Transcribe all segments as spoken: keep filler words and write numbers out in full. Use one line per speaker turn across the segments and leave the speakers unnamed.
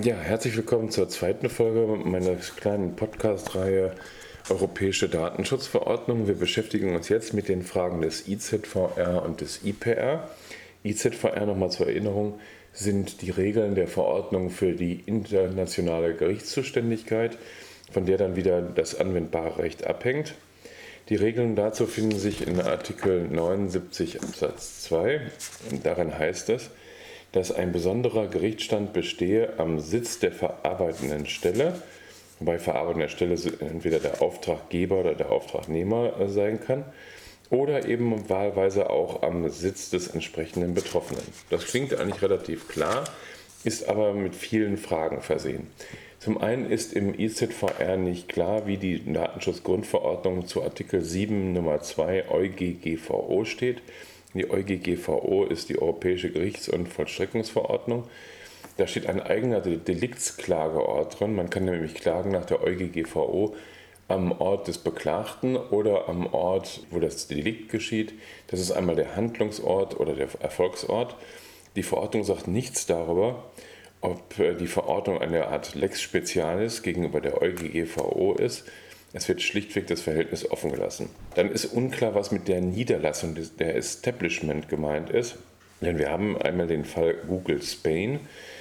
Ja, herzlich willkommen zur zweiten Folge meiner kleinen Podcast-Reihe Europäische Datenschutzverordnung. Wir beschäftigen uns jetzt mit den Fragen des I Z V R und des I P R. I Z V R, nochmal zur Erinnerung, sind die Regeln der Verordnung für die internationale Gerichtszuständigkeit, von der dann wieder das anwendbare Recht abhängt. Die Regeln dazu finden sich in Artikel neunundsiebzig Absatz zwei. Und darin heißt es, dass ein besonderer Gerichtsstand bestehe am Sitz der verarbeitenden Stelle, wobei verarbeitender Stelle entweder der Auftraggeber oder der Auftragnehmer sein kann, oder eben wahlweise auch am Sitz des entsprechenden Betroffenen. Das klingt eigentlich relativ klar, ist aber mit vielen Fragen versehen. Zum einen ist im I Z V R nicht klar, wie die Datenschutzgrundverordnung zu Artikel sieben Nummer zwei EuGGVO steht. Die EuGGVO ist die Europäische Gerichts- und Vollstreckungsverordnung. Da steht ein eigener Deliktsklageort drin. Man kann nämlich klagen nach der EuGGVO am Ort des Beklagten oder am Ort, wo das Delikt geschieht. Das ist einmal der Handlungsort oder der Erfolgsort. Die Verordnung sagt nichts darüber, ob die Verordnung eine Art Lex Specialis gegenüber der EuGGVO ist. Es wird schlichtweg das Verhältnis offen gelassen. Dann ist unklar, was mit der Niederlassung der Establishment gemeint ist. Denn wir haben einmal den Fall Google Spain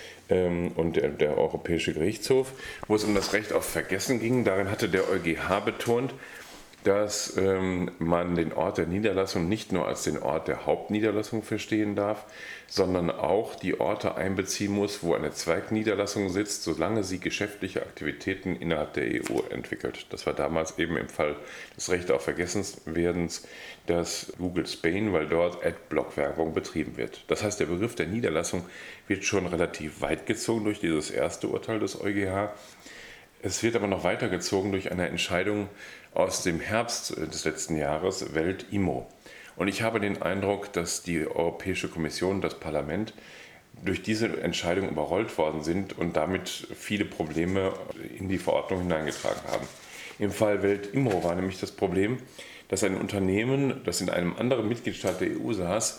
ähm, und der, der Europäische Gerichtshof, wo es um das Recht auf Vergessen ging. Darin hatte der EuGH betont, dass ähm, man den Ort der Niederlassung nicht nur als den Ort der Hauptniederlassung verstehen darf, sondern auch die Orte einbeziehen muss, wo eine Zweigniederlassung sitzt, solange sie geschäftliche Aktivitäten innerhalb der E U entwickelt. Das war damals eben im Fall des Rechts auf Vergessenswerdens das Google Spain, weil dort Adblock-Werbung betrieben wird. Das heißt, der Begriff der Niederlassung wird schon relativ weit gezogen durch dieses erste Urteil des EuGH. Es wird aber noch weitergezogen durch eine Entscheidung aus dem Herbst des letzten Jahres, Welt-I M O. Und ich habe den Eindruck, dass die Europäische Kommission und das Parlament durch diese Entscheidung überrollt worden sind und damit viele Probleme in die Verordnung hineingetragen haben. Im Fall Welt-I M O war nämlich das Problem, dass ein Unternehmen, das in einem anderen Mitgliedstaat der E U saß,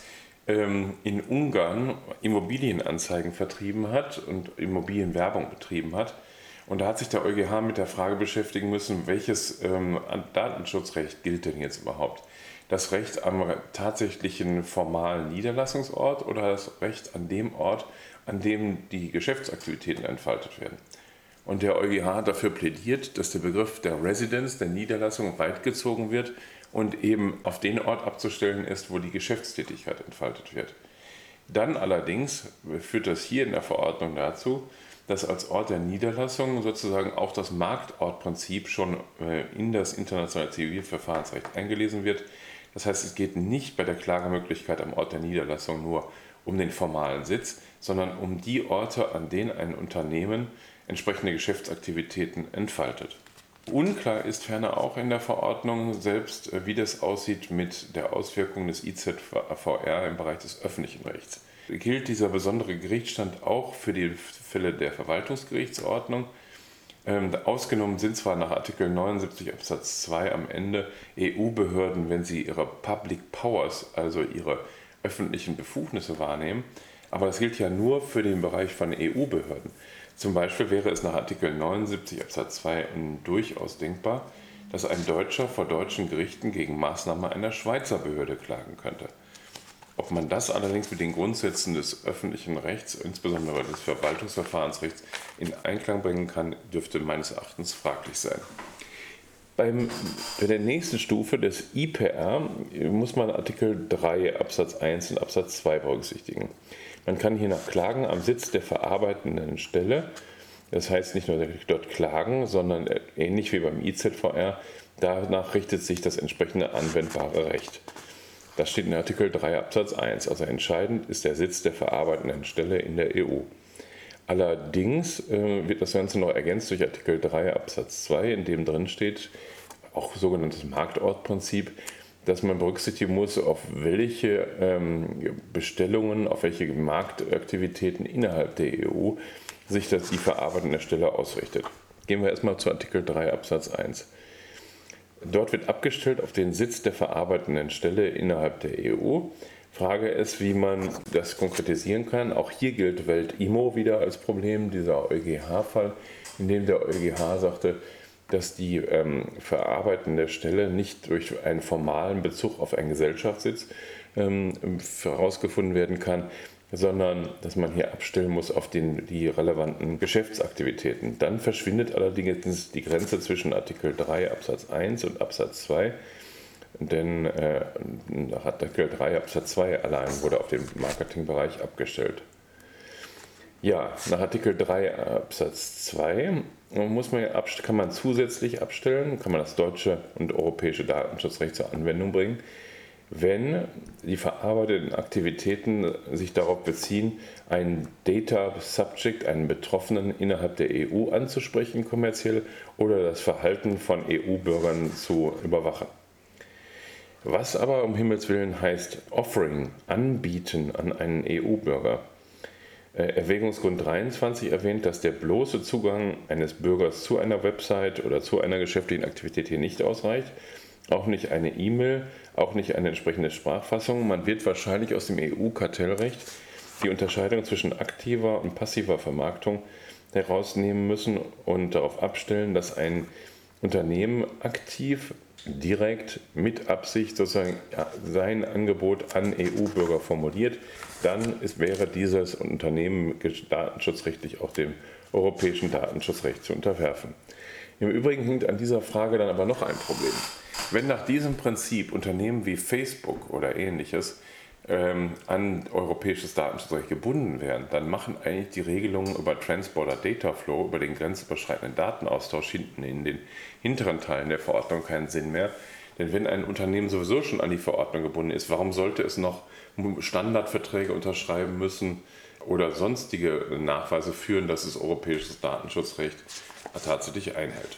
in Ungarn Immobilienanzeigen vertrieben hat und Immobilienwerbung betrieben hat. Und da hat sich der EuGH mit der Frage beschäftigen müssen, welches ähm, Datenschutzrecht gilt denn jetzt überhaupt? Das Recht am tatsächlichen formalen Niederlassungsort oder das Recht an dem Ort, an dem die Geschäftsaktivitäten entfaltet werden? Und der EuGH hat dafür plädiert, dass der Begriff der Residence, der Niederlassung, weit gezogen wird und eben auf den Ort abzustellen ist, wo die Geschäftstätigkeit entfaltet wird. Dann allerdings führt das hier in der Verordnung dazu, dass als Ort der Niederlassung sozusagen auch das Marktortprinzip schon in das internationale Zivilverfahrensrecht eingelesen wird. Das heißt, es geht nicht bei der Klagemöglichkeit am Ort der Niederlassung nur um den formalen Sitz, sondern um die Orte, an denen ein Unternehmen entsprechende Geschäftsaktivitäten entfaltet. Unklar ist ferner auch in der Verordnung selbst, wie das aussieht mit der Auswirkung des I Z V R im Bereich des öffentlichen Rechts. Gilt dieser besondere Gerichtsstand auch für die Fälle der Verwaltungsgerichtsordnung? Ähm, ausgenommen sind zwar nach Artikel neunundsiebzig Absatz zwei am Ende E U-Behörden, wenn sie ihre Public Powers, also ihre öffentlichen Befugnisse wahrnehmen, aber das gilt ja nur für den Bereich von E U-Behörden. Zum Beispiel wäre es nach Artikel neunundsiebzig Absatz zwei durchaus denkbar, dass ein Deutscher vor deutschen Gerichten gegen Maßnahmen einer Schweizer Behörde klagen könnte. Ob man das allerdings mit den Grundsätzen des öffentlichen Rechts, insbesondere des Verwaltungsverfahrensrechts, in Einklang bringen kann, dürfte meines Erachtens fraglich sein. Beim, bei der nächsten Stufe des I P R muss man Artikel drei Absatz eins und Absatz zwei berücksichtigen. Man kann hier nach Klagen am Sitz der verarbeitenden Stelle, das heißt nicht nur dort klagen, sondern ähnlich wie beim I Z V R, danach richtet sich das entsprechende anwendbare Recht. Das steht in Artikel drei Absatz eins, also entscheidend ist der Sitz der verarbeitenden Stelle in der E U. Allerdings äh, wird das Ganze noch ergänzt durch Artikel drei Absatz zwei, in dem drin steht, auch sogenanntes Marktortprinzip, dass man berücksichtigen muss, auf welche ähm, Bestellungen, auf welche Marktaktivitäten innerhalb der E U sich das die verarbeitende Stelle ausrichtet. Gehen wir erstmal zu Artikel drei Absatz eins. Dort wird abgestellt auf den Sitz der verarbeitenden Stelle innerhalb der E U, Frage ist, wie man das konkretisieren kann. Auch hier gilt Welt-I M O wieder als Problem, dieser EuGH-Fall, in dem der EuGH sagte, dass die ähm, verarbeitende Stelle nicht durch einen formalen Bezug auf einen Gesellschaftssitz ähm, herausgefunden werden kann, sondern dass man hier abstellen muss auf den, die relevanten Geschäftsaktivitäten. Dann verschwindet allerdings die Grenze zwischen Artikel drei Absatz eins und Absatz zwei, denn äh, nach Artikel drei Absatz zwei allein wurde auf den Marketingbereich abgestellt. Ja, nach Artikel drei Absatz zwei muss man, kann man zusätzlich abstellen, kann man das deutsche und europäische Datenschutzrecht zur Anwendung bringen, wenn die verarbeiteten Aktivitäten sich darauf beziehen, einen Data Subject, einen Betroffenen innerhalb der E U anzusprechen kommerziell oder das Verhalten von E U-Bürgern zu überwachen. Was aber um Himmels Willen heißt Offering, anbieten an einen E U-Bürger? Erwägungsgrund dreiundzwanzig erwähnt, dass der bloße Zugang eines Bürgers zu einer Website oder zu einer geschäftlichen Aktivität hier nicht ausreicht. Auch nicht eine E-Mail, auch nicht eine entsprechende Sprachfassung. Man wird wahrscheinlich aus dem E U-Kartellrecht die Unterscheidung zwischen aktiver und passiver Vermarktung herausnehmen müssen und darauf abstellen, dass ein Unternehmen aktiv, direkt, mit Absicht sozusagen sein Angebot an E U-Bürger formuliert. Dann ist, wäre dieses Unternehmen datenschutzrechtlich auch dem europäischen Datenschutzrecht zu unterwerfen. Im Übrigen hängt an dieser Frage dann aber noch ein Problem. Wenn nach diesem Prinzip Unternehmen wie Facebook oder ähnliches ähm, an europäisches Datenschutzrecht gebunden wären, dann machen eigentlich die Regelungen über Transborder Data Flow, über den grenzüberschreitenden Datenaustausch hinten in den hinteren Teilen der Verordnung keinen Sinn mehr. Denn wenn ein Unternehmen sowieso schon an die Verordnung gebunden ist, warum sollte es noch Standardverträge unterschreiben müssen oder sonstige Nachweise führen, dass es europäisches Datenschutzrecht tatsächlich einhält?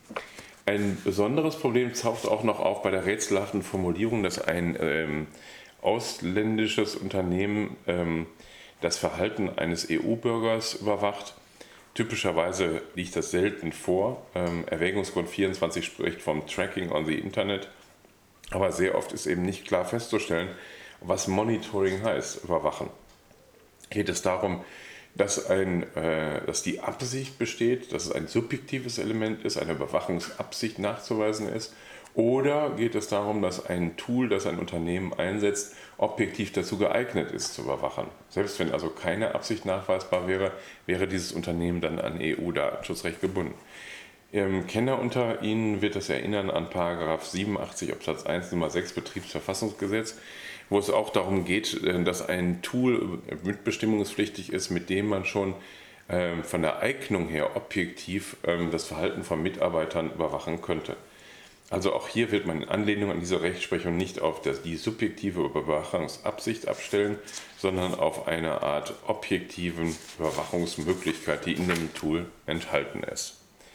Ein besonderes Problem taucht auch noch auf bei der rätselhaften Formulierung, dass ein ähm, ausländisches Unternehmen ähm, das Verhalten eines E U-Bürgers überwacht. Typischerweise liegt das selten vor. Ähm, Erwägungsgrund vierundzwanzig spricht vom Tracking on the Internet, aber sehr oft ist eben nicht klar festzustellen, was Monitoring heißt, überwachen. Geht es darum, dass, ein, äh, dass die Absicht besteht, dass es ein subjektives Element ist, eine Überwachungsabsicht nachzuweisen ist, oder geht es darum, dass ein Tool, das ein Unternehmen einsetzt, objektiv dazu geeignet ist, zu überwachen? Selbst wenn also keine Absicht nachweisbar wäre, wäre dieses Unternehmen dann an E U-Datenschutzrecht gebunden. Im Kenner unter Ihnen wird das erinnern an Paragraph siebenundachtzig Absatz eins Nummer sechs Betriebsverfassungsgesetz, wo es auch darum geht, dass ein Tool mitbestimmungspflichtig ist, mit dem man schon ähm, von der Eignung her objektiv ähm, das Verhalten von Mitarbeitern überwachen könnte. Also auch hier wird man in Anlehnung an diese Rechtsprechung nicht auf das, die subjektive Überwachungsabsicht abstellen, sondern auf eine Art objektiven Überwachungsmöglichkeit, die in dem Tool enthalten ist.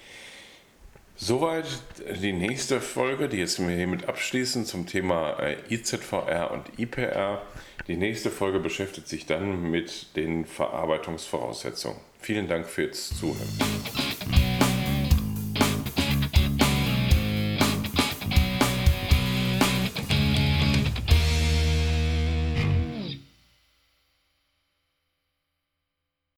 Soweit die nächste Folge, die jetzt wir hiermit abschließen zum Thema I Z V R und I P R. Die nächste Folge beschäftigt sich dann mit den Verarbeitungsvoraussetzungen. Vielen Dank fürs Zuhören.